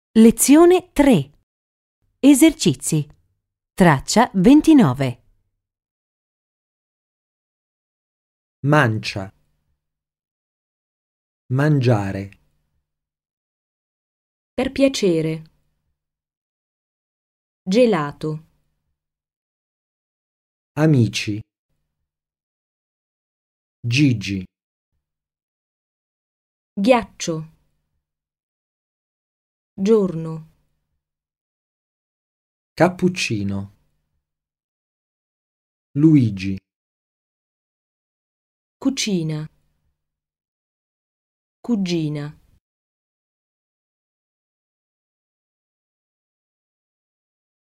Lezione 3. Esercizi. Traccia 29. Mancia. Mangiare. Per piacere. Gelato. Amici. Gigi. Ghiaccio. Giorno. Cappuccino. Luigi. Cucina. Cugina.